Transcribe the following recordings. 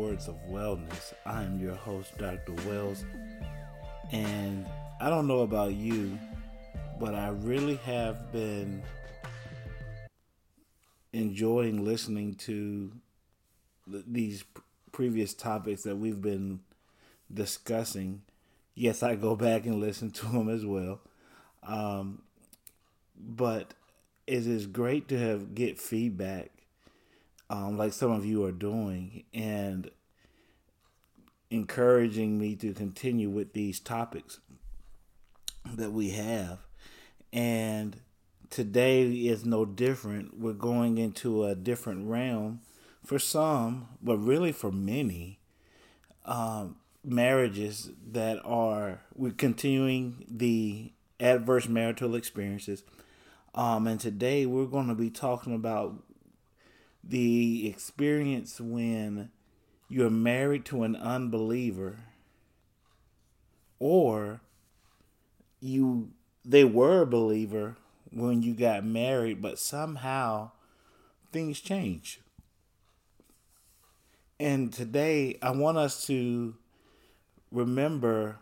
Words of Wellness. I am your host, Dr. Wells, and I don't know about you, but I really have been enjoying listening to these previous topics that we've been discussing. Yes, I go back and listen to them as well, but it is great to get feedback, like some of you are doing, and encouraging me to continue with these topics that we have. And today is no different. We're going into a different realm for some, but really for many marriages we're continuing the adverse marital experiences. And today we're going to be talking about the experience when you're married to an unbeliever, or they were a believer when you got married, but somehow things change. And today I want us to remember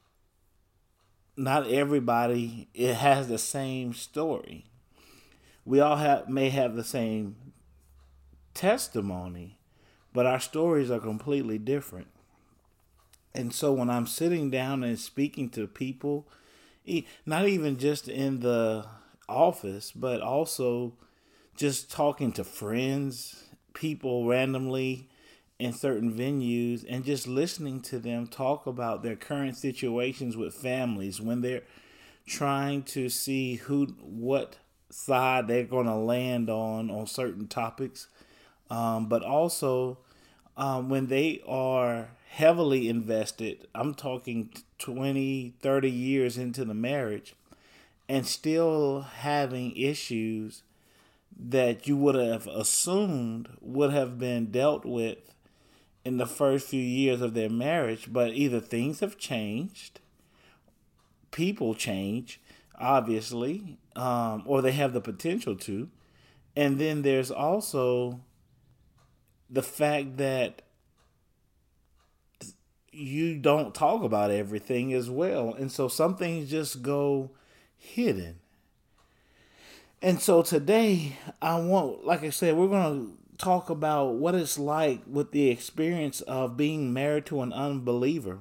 not everybody it has the same story. We all may have the same testimony, but our stories are completely different. And so when I'm sitting down and speaking to people, not even just in the office, but also just talking to friends, people randomly in certain venues, and just listening to them talk about their current situations with families when they're trying to see what side they're going to land on certain topics, but also when they are heavily invested. I'm talking 20, 30 years into the marriage and still having issues that you would have assumed would have been dealt with in the first few years of their marriage. But either things have changed, people change, obviously, or they have the potential to. And then there's also the fact that you don't talk about everything as well. And so some things just go hidden. And so today, like I said, we're going to talk about what it's like with the experience of being married to an unbeliever.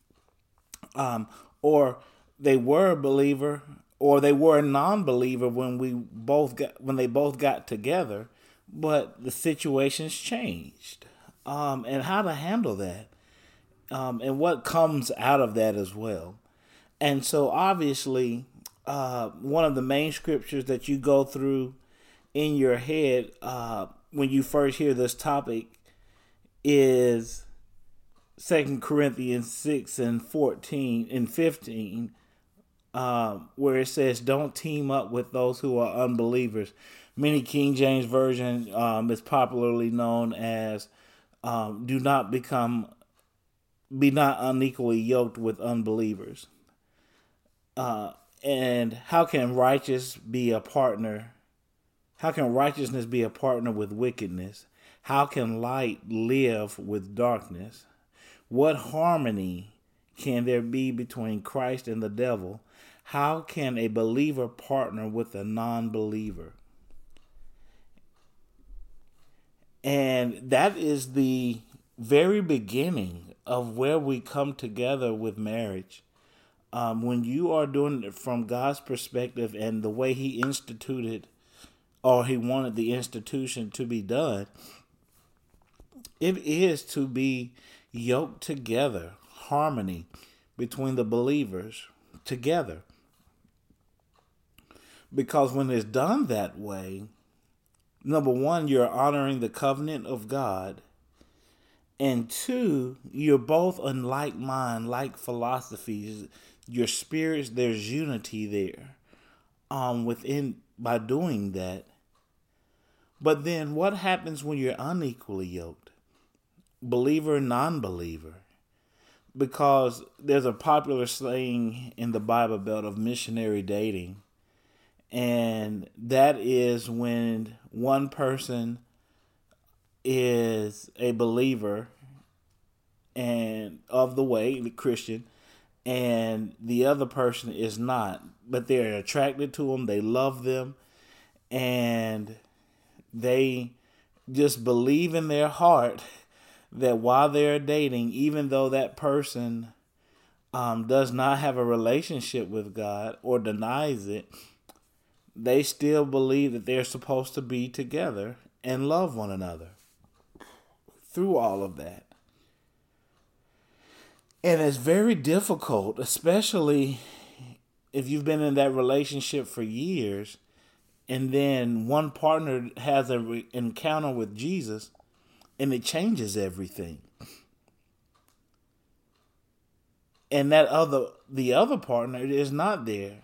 Or they were a believer, or they were a non-believer when they both got together, but the situation's changed. And how to handle that. And what comes out of that as well. And so obviously, one of the main scriptures that you go through in your head when you first hear this topic is 2 Corinthians 6 and 14 and 15, where it says, don't team up with those who are unbelievers. Many King James Version is popularly known as be not unequally yoked with unbelievers. And how can righteousness be a partner with wickedness? How can light live with darkness? What harmony can there be between Christ and the devil? How can a believer partner with a non-believer? And that is the very beginning of where we come together with marriage. When you are doing it from God's perspective and the way He instituted, or He wanted the institution to be done, it is to be yoked together, harmony between the believers together. Because when it's done that way, number one, you're honoring the covenant of God. And two, you're both in like mind, like philosophies. Your spirits, there's unity there within by doing that. But then what happens when you're unequally yoked? Believer, non-believer. Because there's a popular saying in the Bible Belt of missionary dating. And that is when one person is a believer and of the way, the Christian, and the other person is not, but they're attracted to them, they love them, and they just believe in their heart that while they're dating, even though that person does not have a relationship with God or denies it, they still believe that they're supposed to be together and love one another through all of that. And it's very difficult, especially if you've been in that relationship for years, and then one partner has an encounter with Jesus, and it changes everything. And the other partner is not there.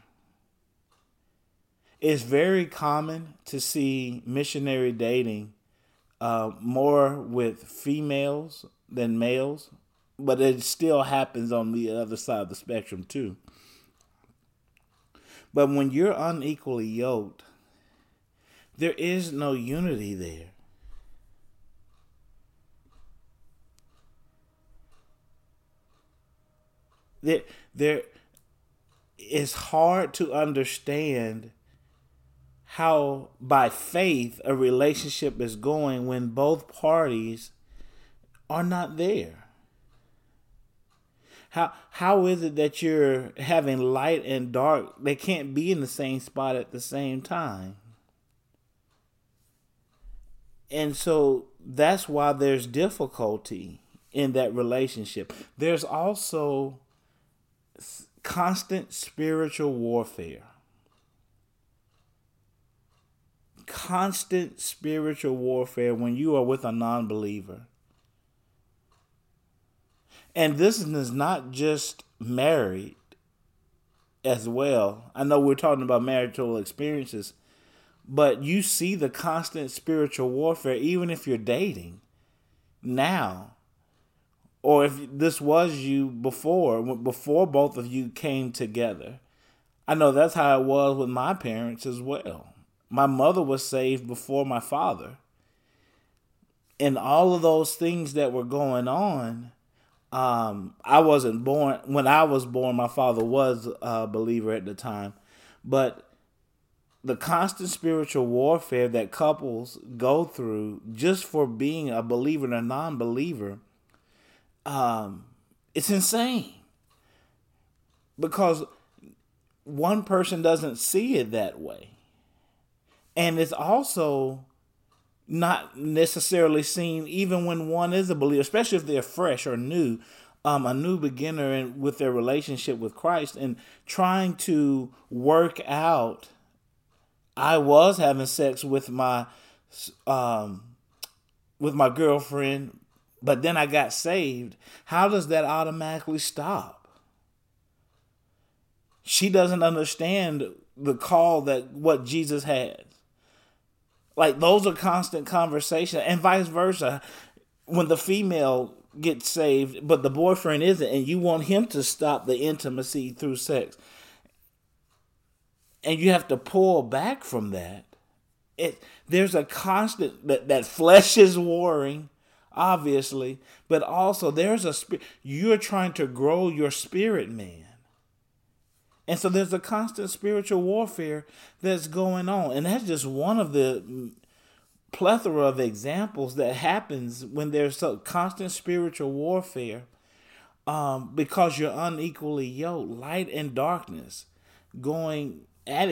It's very common to see missionary dating more with females than males, but it still happens on the other side of the spectrum too. But when you're unequally yoked, there is no unity there. There it's hard to understand how by faith a relationship is going when both parties are not there. How is it that you're having light and dark? They can't be in the same spot at the same time. And so that's why there's difficulty in that relationship. There's also constant spiritual warfare. Constant spiritual warfare when you are with a non-believer. And this is not just married as well. I know we're talking about marital experiences, but you see the constant spiritual warfare even if you're dating now. Or if this was you before both of you came together. I know that's how it was with my parents as well. My mother was saved before my father. And all of those things that were going on, I wasn't born. When I was born, my father was a believer at the time. But the constant spiritual warfare that couples go through just for being a believer and a non-believer, it's insane. Because one person doesn't see it that way. And it's also not necessarily seen even when one is a believer, especially if they're fresh or new, a new beginner with their relationship with Christ and trying to work out. I was having sex with my girlfriend, but then I got saved. How does that automatically stop? She doesn't understand the call that what Jesus has. Like, those are constant conversations, and vice versa. When the female gets saved, but the boyfriend isn't, and you want him to stop the intimacy through sex, and you have to pull back from that. There's a constant that flesh is warring, obviously, but also there's a spirit. You're trying to grow your spirit, man. And so there's a constant spiritual warfare that's going on. And that's just one of the plethora of examples that happens when there's so constant spiritual warfare, because you're unequally yoked, light and darkness going at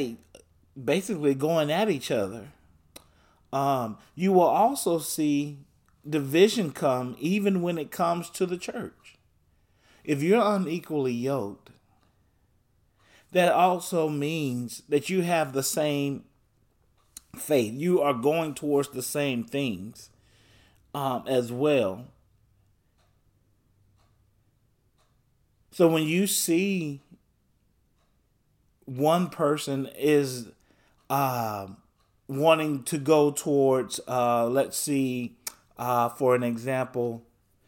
each other. You will also see division come even when it comes to the church. If you're unequally yoked, that also means that you have the same faith. You are going towards the same things as well. So when you see one person is wanting to go towards, let's see, for an example,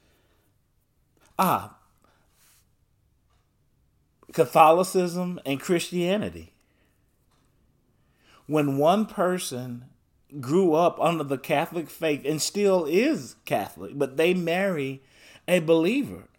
Catholicism and Christianity. When one person grew up under the Catholic faith and still is Catholic, but they marry a believer,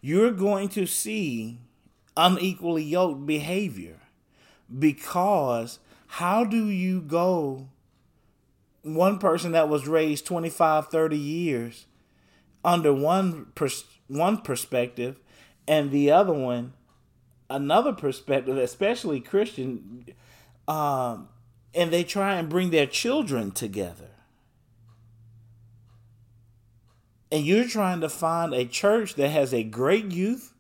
you're going to see unequally yoked behavior. Because how do you go one person that was raised 25, 30 years under one perspective and the other one another perspective, especially Christian, and they try and bring their children together. And you're trying to find a church that has a great youth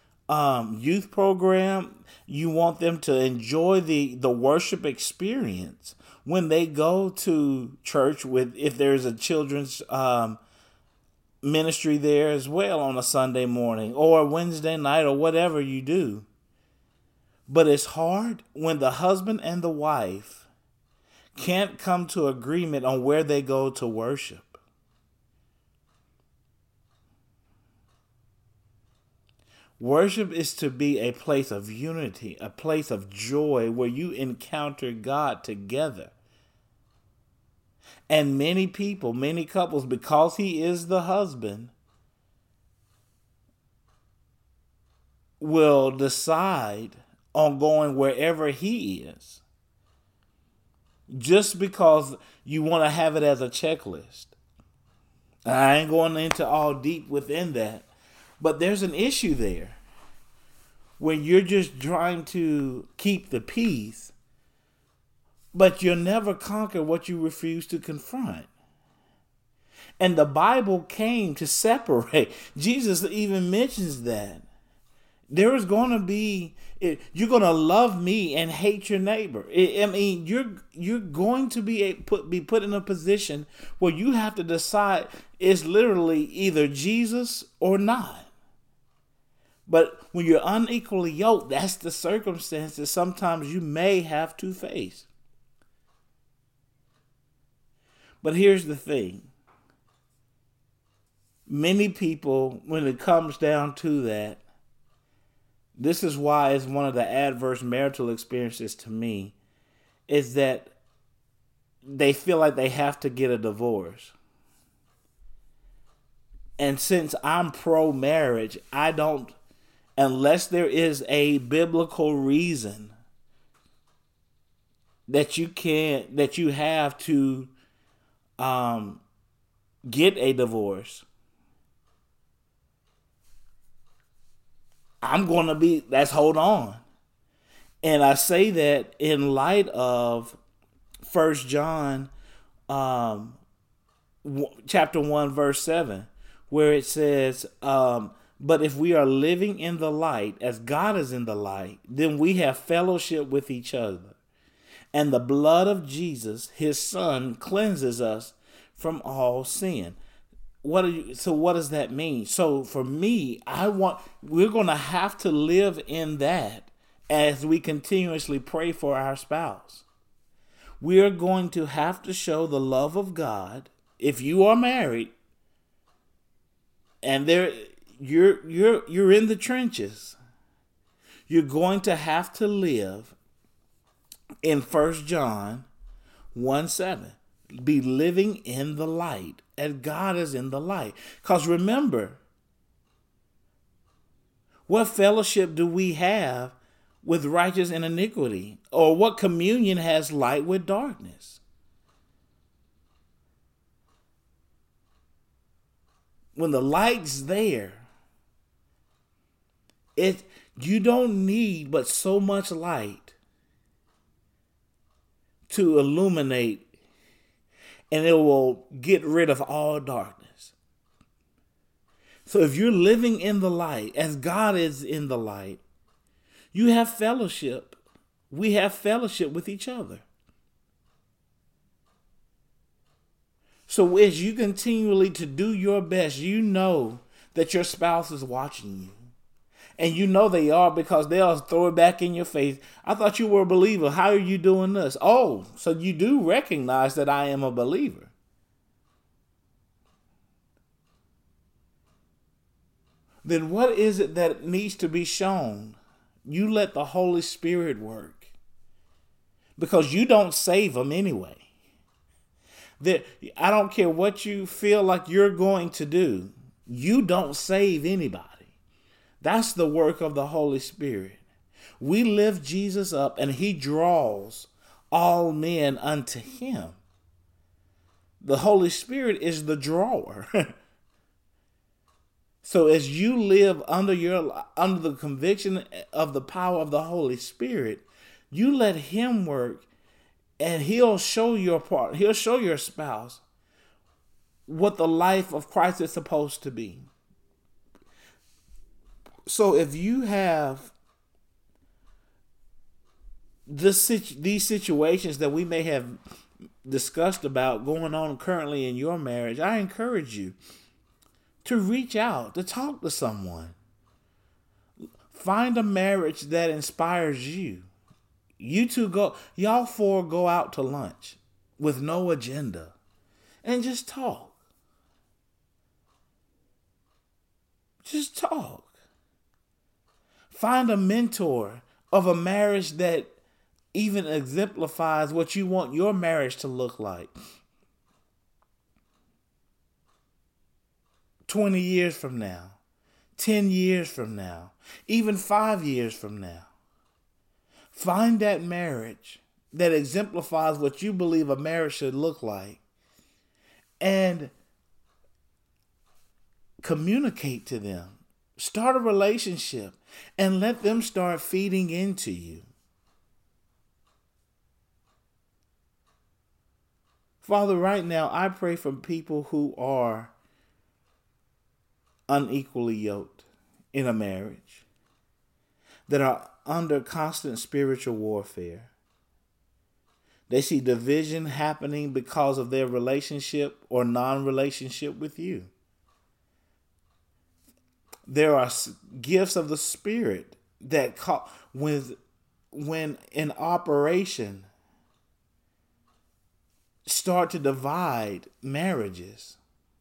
program. You want them to enjoy the worship experience when they go to church, with if there's a children's ministry there as well on a Sunday morning or a Wednesday night or whatever you do. But it's hard when the husband and the wife can't come to agreement on where they go to worship. Worship is to be a place of unity, a place of joy where you encounter God together. And many people, many couples, because he is the husband, will decide on going wherever he is, just because you want to have it as a checklist. I ain't going into all deep within that, but there's an issue there when you're just trying to keep the peace, but you'll never conquer what you refuse to confront. And the Bible came to separate. Jesus even mentions that. There is going to be, you're going to love me and hate your neighbor. You're going to be put in a position where you have to decide it's literally either Jesus or not. But when you're unequally yoked, that's the circumstances sometimes you may have to face. But here's the thing. Many people, when it comes down to that, this is why it's one of the adverse marital experiences to me, is that they feel like they have to get a divorce. And since I'm pro-marriage, I don't, unless there is a biblical reason that you have to get a divorce, I'm going to be, let's hold on. And I say that in light of 1 John chapter 1, verse 7, where it says, but if we are living in the light as God is in the light, then we have fellowship with each other. And the blood of Jesus, his son, cleanses us from all sin. So what does that mean? So for me, we're going to have to live in that as we continuously pray for our spouse. We are going to have to show the love of God. If you are married and you're in the trenches, you're going to have to live in 1 John 1:7. Be living in the light as God is in the light. Because remember, what fellowship do we have with righteous and iniquity? Or what communion has light with darkness? When the light's there, you don't need but so much light to illuminate, and it will get rid of all darkness. So if you're living in the light, as God is in the light, you have fellowship. We have fellowship with each other. So as you continually to do your best, you know that your spouse is watching you. And you know they are, because they'll throw it back in your face. I thought you were a believer. How are you doing this? Oh, so you do recognize that I am a believer. Then what is it that needs to be shown? You let the Holy Spirit work. Because you don't save them anyway. I don't care what you feel like you're going to do. You don't save anybody. That's the work of the Holy Spirit. We lift Jesus up and he draws all men unto him. The Holy Spirit is the drawer. So as you live under the conviction of the power of the Holy Spirit, you let him work, and he'll show your part. He'll show your spouse what the life of Christ is supposed to be. So if you have these situations that we may have discussed about going on currently in your marriage, I encourage you to reach out, to talk to someone. Find a marriage that inspires you. Y'all four go out to lunch with no agenda and just talk. Just talk. Find a mentor of a marriage that even exemplifies what you want your marriage to look like. 20 years from now, 10 years from now, even 5 years from now. Find that marriage that exemplifies what you believe a marriage should look like and communicate to them. Start a relationship and let them start feeding into you. Father, right now, I pray for people who are unequally yoked in a marriage, that are under constant spiritual warfare. They see division happening because of their relationship or non-relationship with you. There are gifts of the Spirit that when in operation start to divide marriages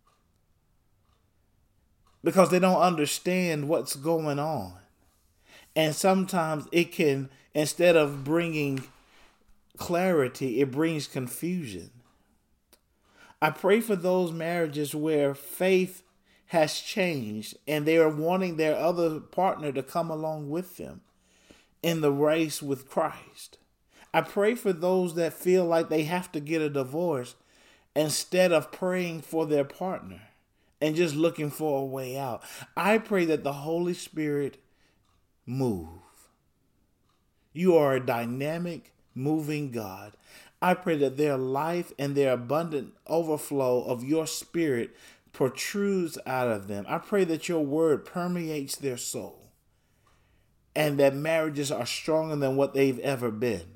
because they don't understand what's going on. And sometimes it can, instead of bringing clarity, it brings confusion. I pray for those marriages where faith has changed and they are wanting their other partner to come along with them in the race with Christ. I pray for those that feel like they have to get a divorce instead of praying for their partner and just looking for a way out. I pray that the Holy Spirit move. You are a dynamic, moving God. I pray that their life and their abundant overflow of your Spirit protrudes out of them. I pray that your word permeates their soul and that marriages are stronger than what they've ever been.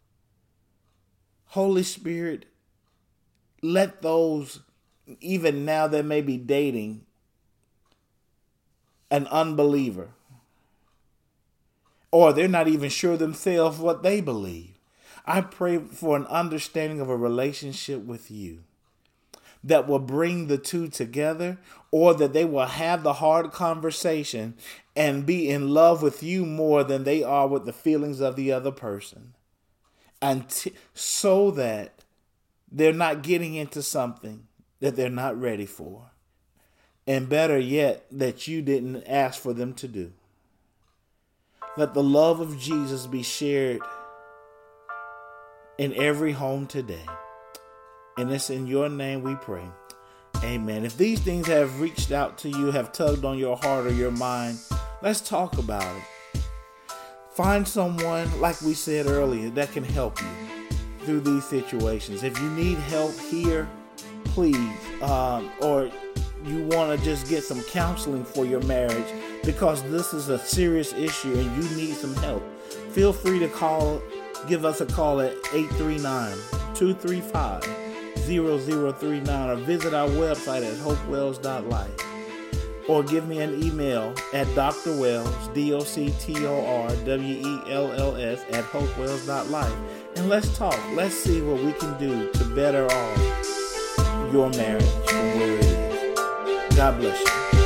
Holy Spirit, let those, even now that may be dating an unbeliever, or they're not even sure themselves what they believe, I pray for an understanding of a relationship with you that will bring the two together, or that they will have the hard conversation and be in love with you more than they are with the feelings of the other person. So that they're not getting into something that they're not ready for. And better yet, that you didn't ask for them to do. Let the love of Jesus be shared in every home today. And it's in your name we pray. Amen. If these things have reached out to you, have tugged on your heart or your mind, let's talk about it. Find someone, like we said earlier, that can help you through these situations. If you need help here, please, or you want to just get some counseling for your marriage because this is a serious issue and you need some help, feel free to give us a call at 839-235-0039 or visit our website at hopewells.life. Or give me an email at drwells, DOCTORWELLS @hopewells.life. And let's talk. Let's see what we can do to better off your marriage from where it is. God bless you.